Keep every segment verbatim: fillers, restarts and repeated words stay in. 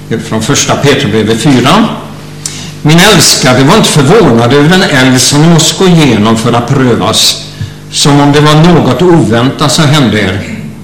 från första Petrusbrevet fyra. Min älskade, var inte förvånad över den eld som ni måste gå igenom för att prövas, som om det var något oväntat som hände er.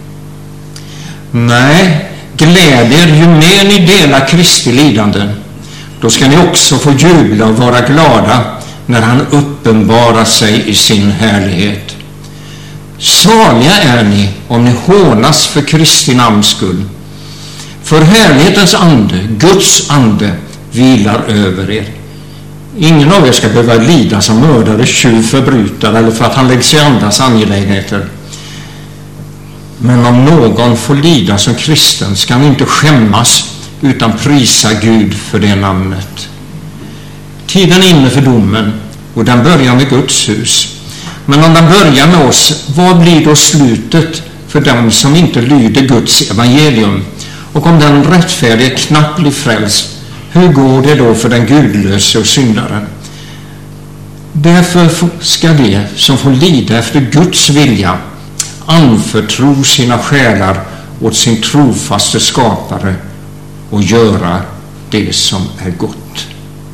Nej, glädjer ju mer ni delar Kristi lidande. Då ska ni också få jubla och vara glada när han uppenbarar sig i sin härlighet. Saliga är ni om ni hånas för Kristi namns skull. För härlighetens ande, Guds ande, vilar över er. Ingen av er ska behöva lida som mördare, tjuv, förbrytare eller för att han lägger sig i andras angelägenheter. Men om någon får lida som kristen ska han inte skämmas utan prisa Gud för det namnet. Tiden är inne för domen och den börjar med Guds hus. Men om den börjar med oss, vad blir då slutet för dem som inte lyder Guds evangelium? Och om den rättfärdige knappt blir frälst, hur går det då för den gudlöse och syndaren? Därför ska de som får lida efter Guds vilja anförtro sina själar åt sin trofaste skapare och göra det som är gott.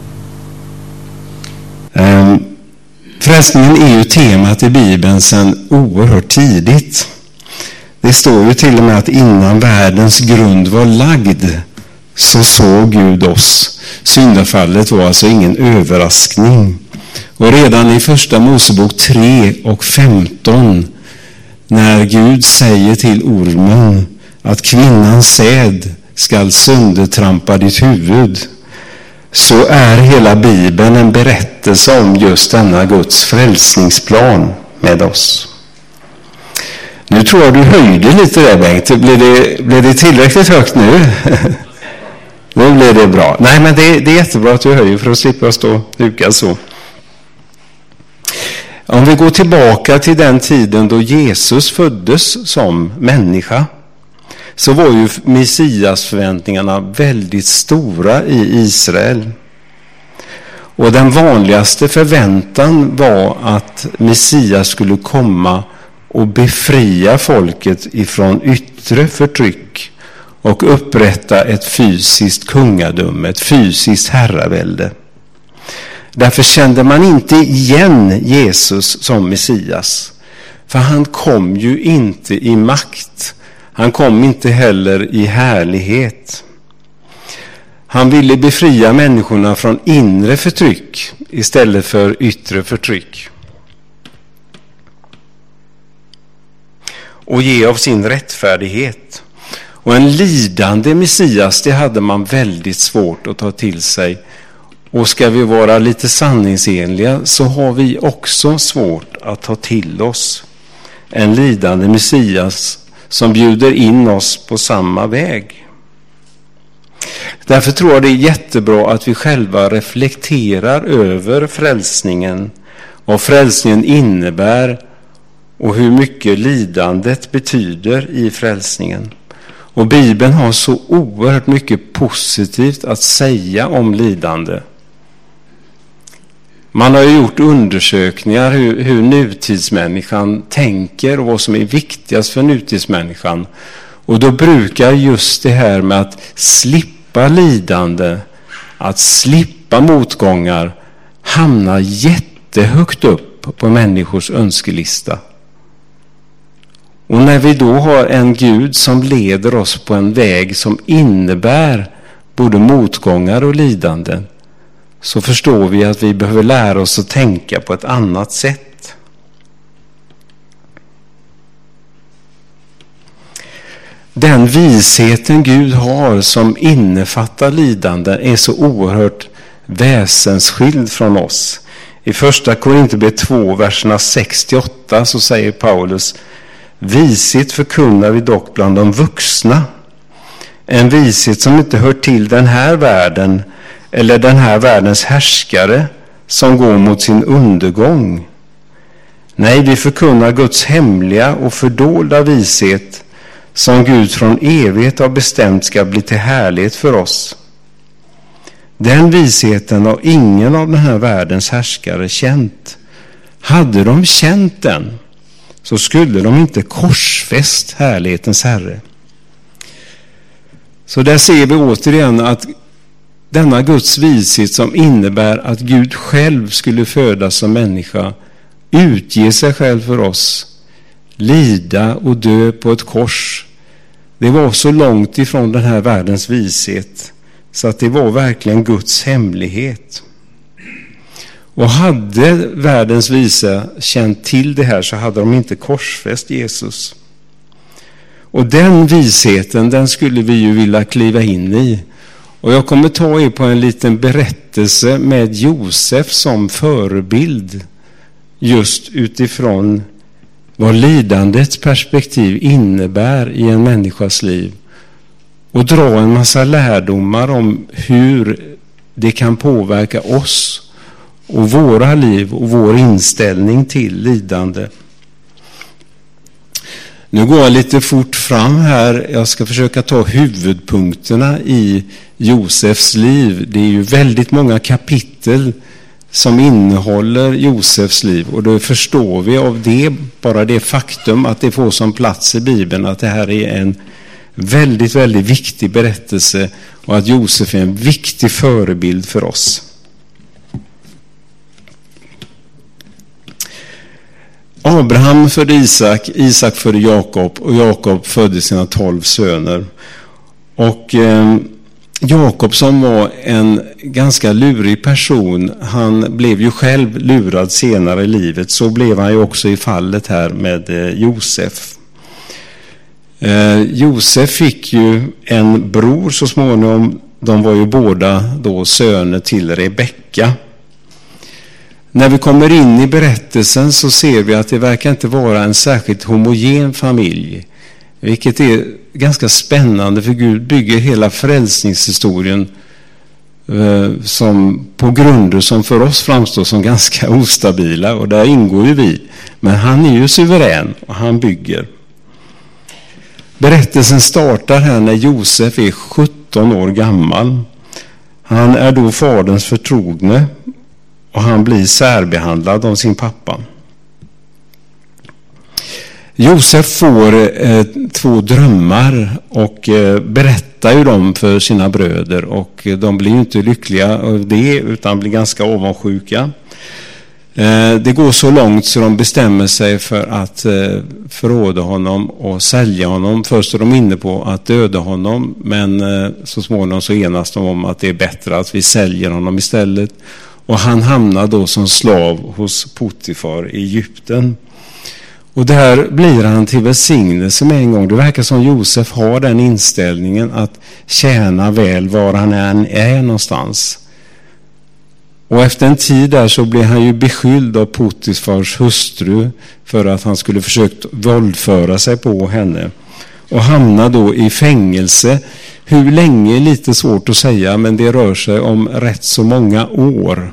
Um, frälsningen är ju temat i Bibeln sedan oerhört tidigt. Det står ju till och med att innan världens grund var lagd så såg Gud oss. Syndafallet var alltså ingen överraskning. Och redan i första Mosebok tre och femton, när Gud säger till ormen att kvinnans säd skall söndertrampa ditt huvud, så är hela Bibeln en berättelse om just denna Guds frälsningsplan med oss. Nu tror jag du höjde lite där, Bengt. Blir det, blir det tillräckligt högt nu? Nu blir det bra. Nej, men det, det är jättebra att du höjer för att slippa stå och huka så. Om vi går tillbaka till den tiden då Jesus föddes som människa, så var ju Messias-förväntningarna väldigt stora i Israel. Och den vanligaste förväntan var att Messias skulle komma och befria folket ifrån yttre förtryck och upprätta ett fysiskt kungadöme, ett fysiskt herravälde. Därför kände man inte igen Jesus som Messias. För han kom ju inte i makt. Han kom inte heller i härlighet. Han ville befria människorna från inre förtryck istället för yttre förtryck. Och ge av sin rättfärdighet. Och en lidande Messias, det hade man väldigt svårt att ta till sig. Och ska vi vara lite sanningsenliga så har vi också svårt att ta till oss en lidande Messias som bjuder in oss på samma väg. Därför tror jag det är jättebra att vi själva reflekterar över frälsningen, vad frälsningen innebär och hur mycket lidandet betyder i frälsningen. Och Bibeln har så oerhört mycket positivt att säga om lidande. Man har ju gjort undersökningar hur, hur nutidsmänniskan tänker och vad som är viktigast för nutidsmänniskan. Och då brukar just det här med att slippa lidande, att slippa motgångar, hamna jättehögt upp på människors önskelista. Och när vi då har en Gud som leder oss på en väg som innebär både motgångar och lidande, så förstår vi att vi behöver lära oss att tänka på ett annat sätt. Den visheten Gud har som innefattar lidande är så oerhört väsensskild från oss. I första Korinthierbrevet två, verserna sextioåtta, så säger Paulus: vishet förkunnar vi dock bland de vuxna, en vishet som inte hör till den här världen eller den här världens härskare som går mot sin undergång. Nej, vi förkunnar Guds hemliga och fördolda vishet som Gud från evighet har bestämt ska bli till härlighet för oss. Den visheten har ingen av den här världens härskare känt. Hade de känt den, så skulle de inte korsfäst härlighetens Herre. Så där ser vi återigen att denna Guds vishet som innebär att Gud själv skulle födas som människa, utge sig själv för oss, lida och dö på ett kors. Det var så långt ifrån den här världens vishet så att det var verkligen Guds hemlighet. Och hade världens visa känt till det här så hade de inte korsfäst Jesus. Och den visheten, den skulle vi ju vilja kliva in i. Och jag kommer ta er på en liten berättelse med Josef som förebild, just utifrån vad lidandets perspektiv innebär i en människas liv, och dra en massa lärdomar om hur det kan påverka oss och våra liv och vår inställning till lidande. Nu går jag lite fort fram här. Jag ska försöka ta huvudpunkterna i Josefs liv. Det är ju väldigt många kapitel som innehåller Josefs liv, och då förstår vi av det, bara det faktum att det får som plats i Bibeln, att det här är en väldigt, väldigt viktig berättelse och att Josef är en viktig förebild för oss. Abraham födde Isak, Isak födde Jakob och Jakob födde sina tolv söner. Och eh, Jakob, som var en ganska lurig person, han blev ju själv lurad senare i livet. Så blev han ju också i fallet här med eh, Josef. Eh, Josef fick ju en bror så småningom. De var ju båda då söner till Rebecka. När vi kommer in i berättelsen så ser vi att det verkar inte vara en särskilt homogen familj, vilket är ganska spännande, för Gud bygger hela frälsningshistorien eh, som på grunder som för oss framstår som ganska ostabila, och där ingår ju vi. Men han är ju suverän och han bygger. Berättelsen startar här när Josef är sjutton år gammal. Han är då faderns förtrogne och han blir särbehandlad av sin pappa. Josef får eh, två drömmar och eh, berättar ju dem för sina bröder, och eh, de blir ju inte lyckliga av det utan blir ganska avundsjuka. Eh, det går så långt så de bestämmer sig för att eh, förråda honom och sälja honom. Först är de inne på att döda honom, men eh, så småningom så enas de om att det är bättre att vi säljer honom istället. Och han hamnar då som slav hos Potifar i Egypten. Och där blir han till välsignelse med en gång. Det verkar som Josef har den inställningen att tjäna väl var han än är någonstans. Och efter en tid där så blir han ju beskylld av Potifars hustru för att han skulle försökt våldföra sig på henne. Och hamnar då i fängelse. Hur länge är lite svårt att säga, men det rör sig om rätt så många år.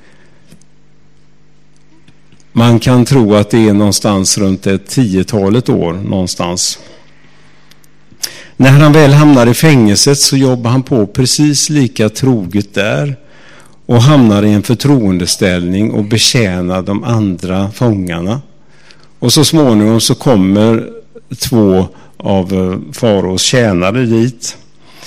Man kan tro att det är någonstans runt ett tiotalet år någonstans. När han väl hamnar i fängelset så jobbar han på precis lika troget där och hamnar i en förtroendeställning och betjänar de andra fångarna. Och så småningom så kommer två av faraos tjänare dit.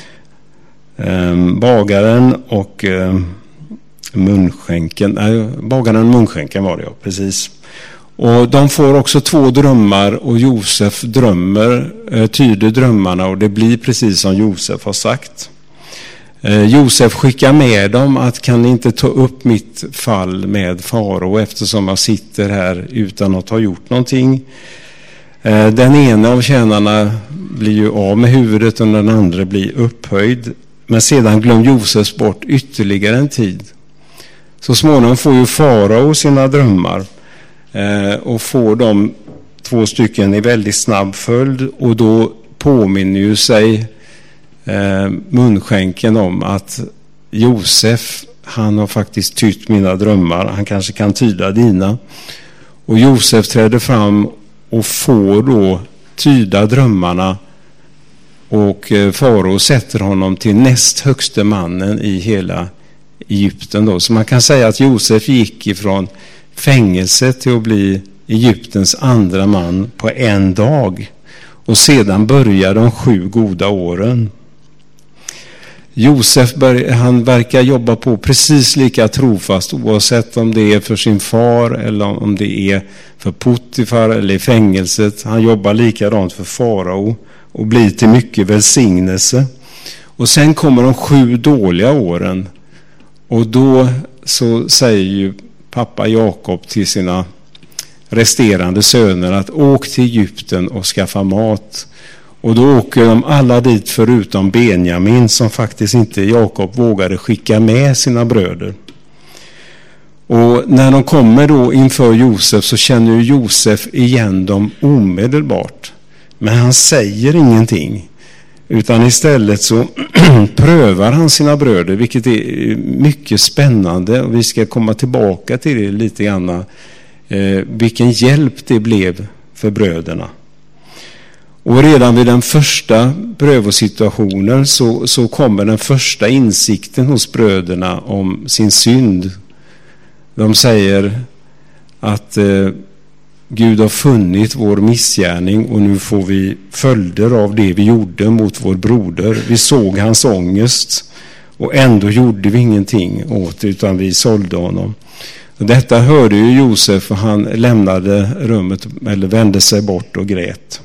Ehm, bagaren och eh, munskänken. Nej, bagaren och munskänken var det, ja, precis. Och de får också två drömmar, och Josef drömmer, eh, tyder drömmarna, och det blir precis som Josef har sagt. Eh, Josef skickar med dem att kan ni inte ta upp mitt fall med farao eftersom jag sitter här utan att ha gjort någonting. Eh, den ena av tjänarna blir ju av med huvudet och den andra blir upphöjd. Men sedan glöm Josef bort ytterligare en tid. Så småningom får ju farao sina drömmar eh, och får de två stycken i väldigt snabb följd, och då påminner ju sig eh, munskänken om att Josef, han har faktiskt tytt mina drömmar, han kanske kan tyda dina. Och Josef träder fram och får då tyda drömmarna, och farao sätter honom till näst högste mannen i hela Egypten då. Så man kan säga att Josef gick ifrån fängelse till att bli Egyptens andra man på en dag. Och sedan börjar de sju goda åren. Josef han verkar jobba på precis lika trofast oavsett om det är för sin far eller om det är för Potifar eller i fängelset. Han jobbar likadant för farao och blir till mycket välsignelse. Och sen kommer de sju dåliga åren, och då så säger ju pappa Jakob till sina resterande söner att åk till Egypten och skaffa mat. Och då åker de alla dit förutom Benjamin, som faktiskt inte Jakob vågade skicka med sina bröder. Och när de kommer då inför Josef så känner ju Josef igen dem omedelbart. Men han säger ingenting, utan istället så prövar han sina bröder, vilket är mycket spännande. Och vi ska komma tillbaka till det lite grann, eh, vilken hjälp det blev för bröderna. Och redan vid den första prövosituationen så, så kommer den första insikten hos bröderna om sin synd. De säger att eh, Gud har funnit vår missgärning och nu får vi följder av det vi gjorde mot vår broder. Vi såg hans ångest och ändå gjorde vi ingenting åt det, utan vi sålde honom. Och detta hörde ju Josef, och han lämnade rummet eller vände sig bort och grät.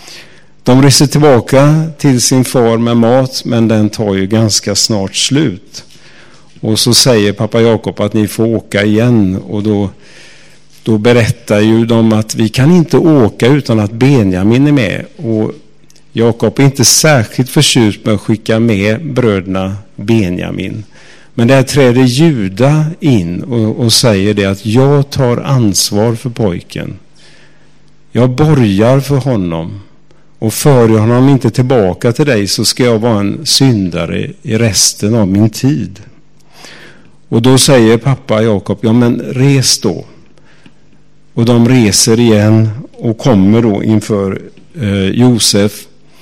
De reser tillbaka till sin far med mat, men den tar ju ganska snart slut. Och så säger pappa Jakob att ni får åka igen, och då, då berättar ju de att vi kan inte åka utan att Benjamin är med. Och Jakob är inte särskilt förtjust med att skicka med bröderna Benjamin. Men där träder Juda in och, och säger det att jag tar ansvar för pojken. Jag borgar för honom. Och för jag honom inte tillbaka till dig så ska jag vara en syndare i resten av min tid. Och då säger pappa Jakob, ja men res då. Och de reser igen och kommer då inför eh, Josef.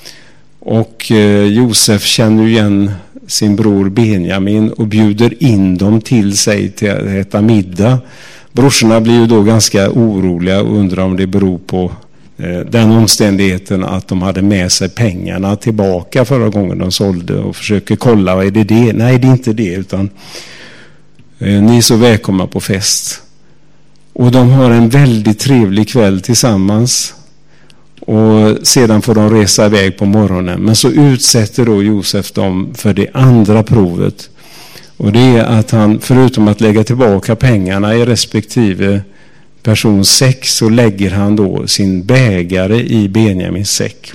Och eh, Josef känner igen sin bror Benjamin och bjuder in dem till sig till att äta middag. Brorsorna blir ju då ganska oroliga och undrar om det beror på den omständigheten att de hade med sig pengarna tillbaka förra gången de sålde, och försöker kolla, vad är det det? Nej, det är inte det, utan eh, ni är så välkomna på fest. Och de har en väldigt trevlig kväll tillsammans, och sedan får de resa iväg på morgonen. Men så utsätter då Josef dem för det andra provet, och det är att han, förutom att lägga tillbaka pengarna i respektive person säck, så lägger han då sin bägare i Benjamins säck.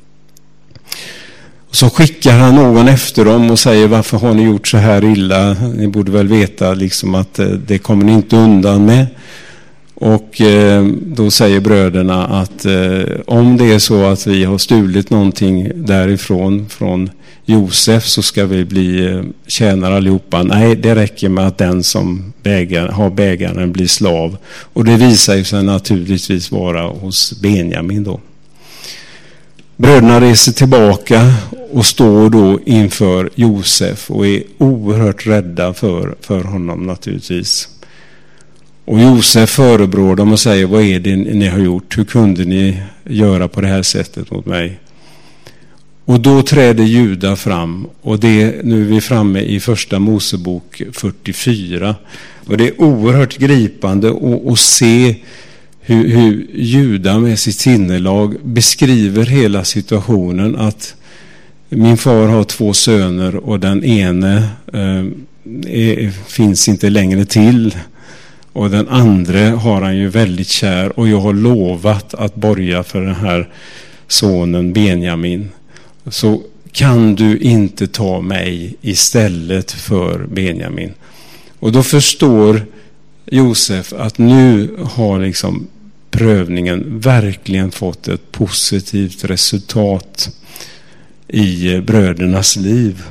Och så skickar han någon efter dem och säger, varför har ni gjort så här illa? Ni borde väl veta liksom att det kommer ni inte undan med. Och eh, då säger bröderna att eh, om det är så att vi har stulit någonting därifrån från Josef, så ska vi bli eh, tjänare allihopa. Nej, det räcker med att den som bägar, har bägaren blir slav. Och det visar sig naturligtvis vara hos Benjamin då. Bröderna reser tillbaka och står då inför Josef och är oerhört rädda för, för honom naturligtvis. Och Josef förebrår dem och säger, vad är det ni har gjort? Hur kunde ni göra på det här sättet mot mig? Och då träder Juda fram, och det, nu är vi framme i första Mosebok fyrtiofyra. Och det är oerhört gripande att se hur, hur Juda med sitt sinnelag beskriver hela situationen, att min far har två söner och den ene eh, är, finns inte längre till. Och den andra har han ju väldigt kär, och jag har lovat att borga för den här sonen Benjamin. Så kan du inte ta mig istället för Benjamin? Och då förstår Josef att nu har liksom prövningen verkligen fått ett positivt resultat i brödernas liv.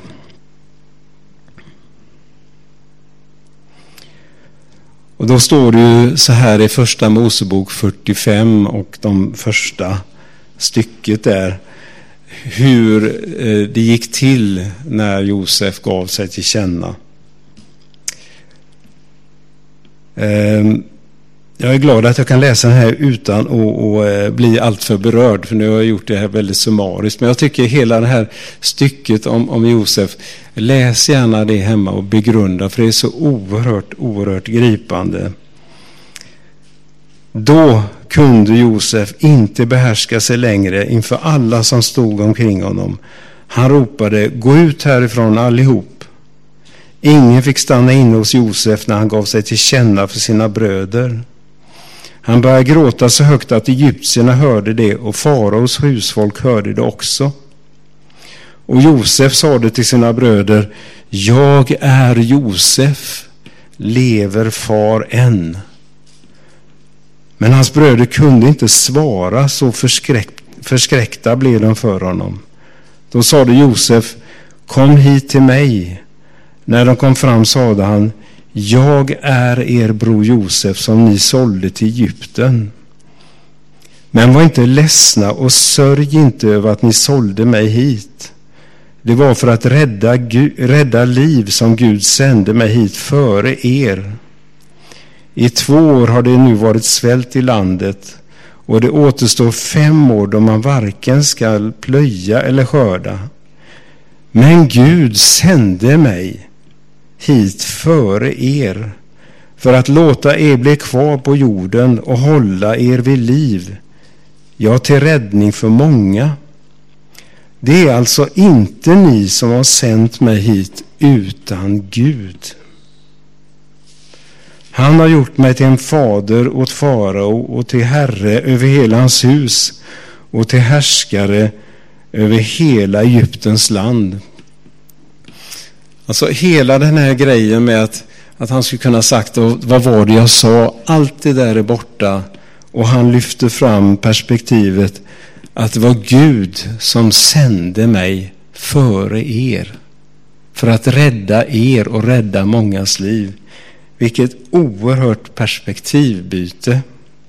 Och då står det ju så här i första Mosebok fyrtiofem och de första stycket där, hur det gick till när Josef gav sig till känna. Jag är glad att jag kan läsa den här utan att bli alltför berörd, för nu har jag gjort det här väldigt summariskt. Men jag tycker hela det här stycket om, om Josef, läs gärna det hemma och begrunda, för det är så oerhört, oerhört gripande. Då kunde Josef inte behärska sig längre inför alla som stod omkring honom. Han ropade: gå ut härifrån allihop. Ingen fick stanna inne hos Josef när han gav sig till känna för sina bröder. Han började gråta så högt att egyptierna hörde det, och faraos husfolk hörde det också. Och Josef sade till sina bröder: jag är Josef, lever far än? Men hans bröder kunde inte svara, så förskräck, förskräckta blev de för honom. Då sade Josef: kom hit till mig. När de kom fram sade han: jag är er bror Josef som ni sålde till Egypten. Men var inte ledsna och sörj inte över att ni sålde mig hit. Det var för att rädda, rädda liv som Gud sände mig hit före er. I två år har det nu varit svält i landet, och det återstår fem år då man varken ska plöja eller skörda. Men Gud sände mig hit före er för att låta er bli kvar på jorden och hålla er vid liv, ja, till räddning för många. Det är alltså inte ni som har sänt mig hit, utan Gud. Han har gjort mig till en fader åt farao och till herre över hela hans hus och till härskare över hela Egyptens land. Alltså hela den här grejen med att, att han skulle kunna sagt: vad var det jag sa? Allt det där är borta. Och han lyfter fram perspektivet att det var Gud som sände mig före er för att rädda er och rädda mångas liv. Vilket oerhört perspektivbyte.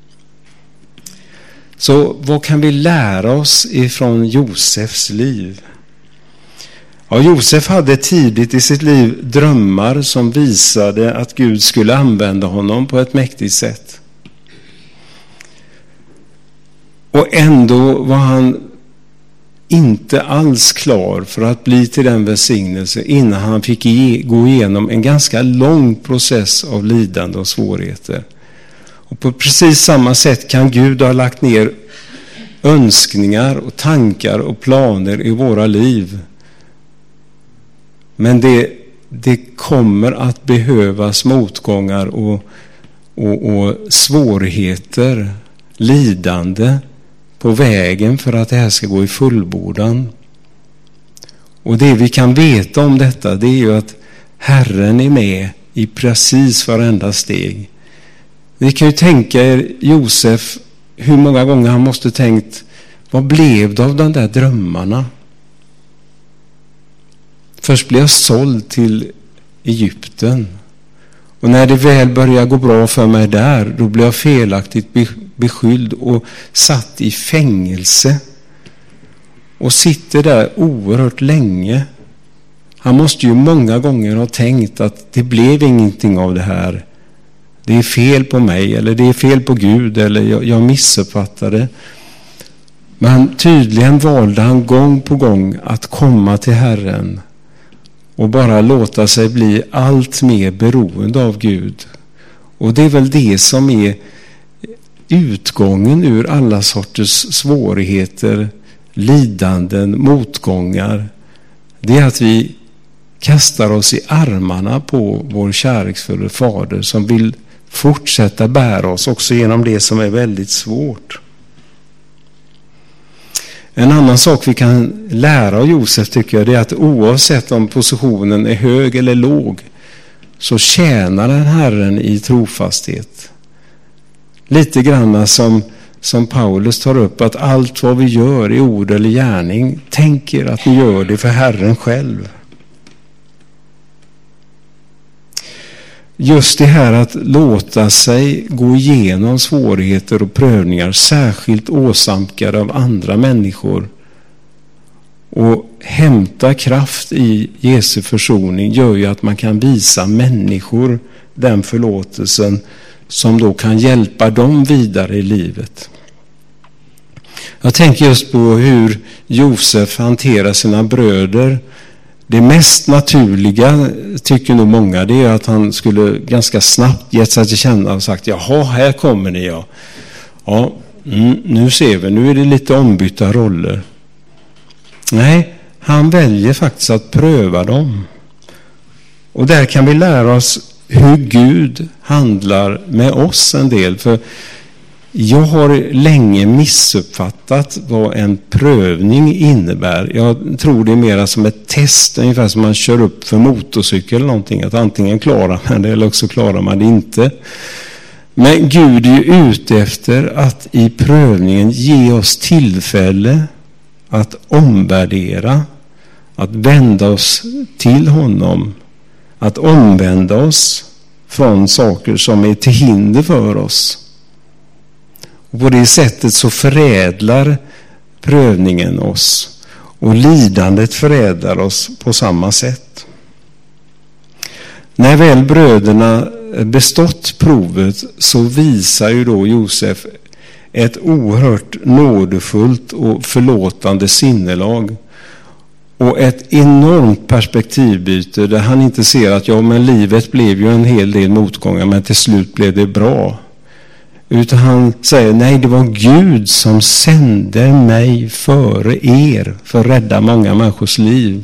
Så vad kan vi lära oss ifrån Josefs liv? Ja, Josef hade tidigt i sitt liv drömmar som visade att Gud skulle använda honom på ett mäktigt sätt. Och ändå var han inte alls klar för att bli till den välsignelse innan han fick gå igenom en ganska lång process av lidande och svårigheter. Och på precis samma sätt kan Gud ha lagt ner önskningar och tankar och planer i våra liv. Men det, det kommer att behövas motgångar och, och, och svårigheter, lidande på vägen för att det här ska gå i fullbordan. Och det vi kan veta om detta, det är ju att Herren är med i precis varenda steg. Ni kan ju tänka er Josef, hur många gånger han måste tänkt: vad blev det av de där drömmarna? Först blev jag såld till Egypten. Och när det väl började gå bra för mig där, då blev jag felaktigt beskylld och satt i fängelse. Och sitter där oerhört länge. Han måste ju många gånger ha tänkt att det blev ingenting av det här. Det är fel på mig, eller det är fel på Gud, eller jag, jag missuppfattade. Men tydligen valde han gång på gång att komma till Herren och bara låta sig bli allt mer beroende av Gud. Och det är väl det som är utgången ur alla sorters svårigheter, lidanden, motgångar. Det är att vi kastar oss i armarna på vår kärleksfulla fader som vill fortsätta bära oss också genom det som är väldigt svårt. En annan sak vi kan lära av Josef, tycker jag, det är att oavsett om positionen är hög eller låg, så tjänar den Herren i trofasthet. Lite grann som, som Paulus tar upp, att allt vad vi gör i ord eller gärning, tänker att vi gör det för Herren själv. Just det här att låta sig gå igenom svårigheter och prövningar, särskilt åsamkade av andra människor, och hämta kraft i Jesu försoning, gör ju att man kan visa människor den förlåtelsen som då kan hjälpa dem vidare i livet. Jag tänker just på hur Josef hanterar sina bröder. Det mest naturliga, tycker nog många, det är att han skulle ganska snabbt gett sig till känna och sagt, jaha, här kommer ni, ja. Ja, mm, nu ser vi, nu är det lite ombytta roller. Nej, han väljer faktiskt att pröva dem. Och där kan vi lära oss hur Gud handlar med oss en del. För jag har länge missuppfattat vad en prövning innebär. Jag tror det är mer som ett test, ungefär som man kör upp för motorcykel eller någonting. Att antingen klarar man det eller också klarar man det inte. Men Gud är ju ute efter att i prövningen ge oss tillfälle att omvärdera, att vända oss till honom, att omvända oss från saker som är till hinder för oss. Och på det sättet så förädlar prövningen oss, och lidandet förädlar oss på samma sätt. När väl bröderna bestått provet så visar ju då Josef ett oerhört nådefullt och förlåtande sinnelag och ett enormt perspektivbyte där han inte ser att ja, men livet blev ju en hel del motgångar, men till slut blev det bra. Utan han säger, nej, det var Gud som sände mig före er för att rädda många människors liv.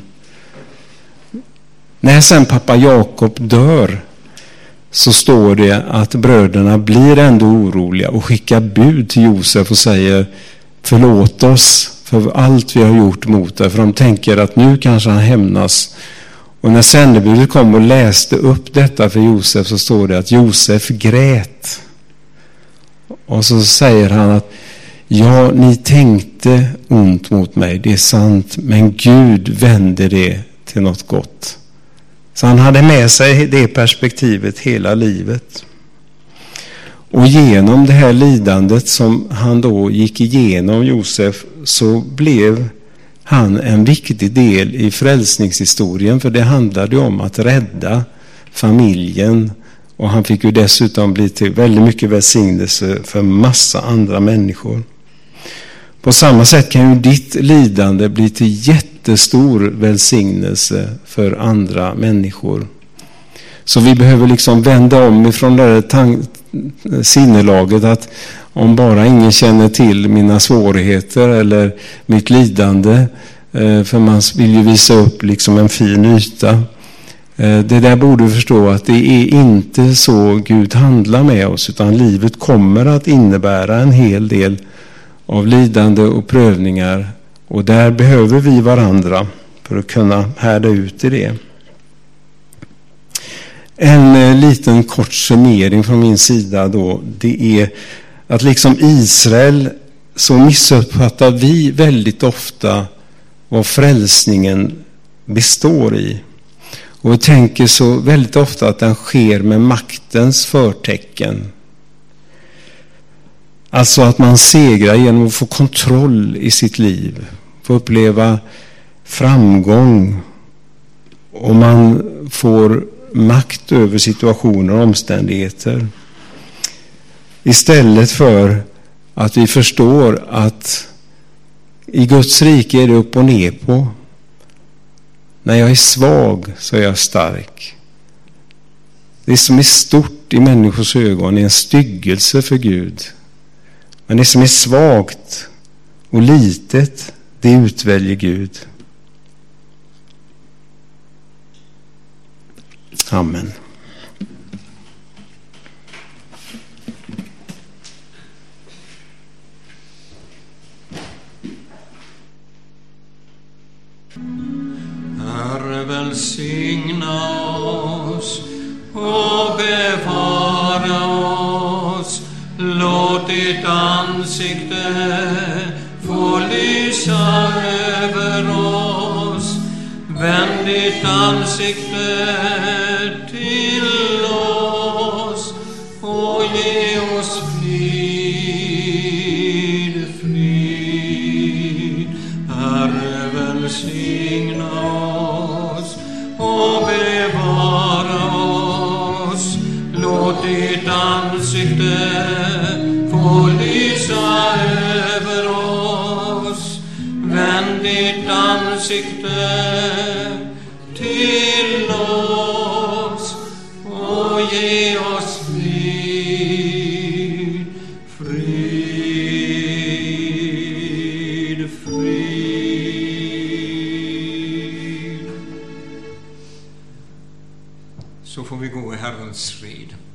När sen pappa Jakob dör så står det att bröderna blir ändå oroliga och skickar bud till Josef och säger, förlåt oss för allt vi har gjort mot dig. För de tänker att nu kanske han hämnas. Och när sändebudet kom och läste upp detta för Josef så står det att Josef grät. Och så säger han att ja, ni tänkte ont mot mig, det är sant, men Gud vände det till något gott. Så han hade med sig det perspektivet hela livet. Och genom det här lidandet som han då gick igenom, Josef, så blev han en viktig del i frälsningshistorien, för det handlade om att rädda familjen. Och han fick ju dessutom bli till väldigt mycket välsignelse för massa andra människor. På samma sätt kan ju ditt lidande bli till jättestor välsignelse för andra människor. Så vi behöver liksom vända om ifrån det här tank- sinnelaget att om bara ingen känner till mina svårigheter eller mitt lidande, för man vill ju visa upp liksom en fin yta. Det där borde du förstå att det är inte så Gud handlar med oss, utan livet kommer att innebära en hel del av lidande och prövningar, och där behöver vi varandra för att kunna härda ut i det. En liten kort summering från min sida då, det är att liksom Israel så missuppfattar vi väldigt ofta vad frälsningen består i. Och vi tänker så väldigt ofta att den sker med maktens förtecken. Alltså att man segrar genom att få kontroll i sitt liv. Få uppleva framgång. Och man får makt över situationer och omständigheter. Istället för att vi förstår att i Guds rike är det upp och ner på. När jag är svag så är jag stark. Det som är stort i människors ögon är en styggelse för Gud. Men det som är svagt och litet, det utväljer Gud. Amen. Herre, välsigna oss och bevara oss. Låt ditt ansikte få lysa över oss. Vänd ditt ansikte till oss och ge oss frid, frid. Herre, välsigna oss och bevara oss. Låt ditt ansikte ansikte få lysa över oss. Vänd ditt ansikte till oss och ge oss frid, frid, frid. Så får vi gå i Herrens frid.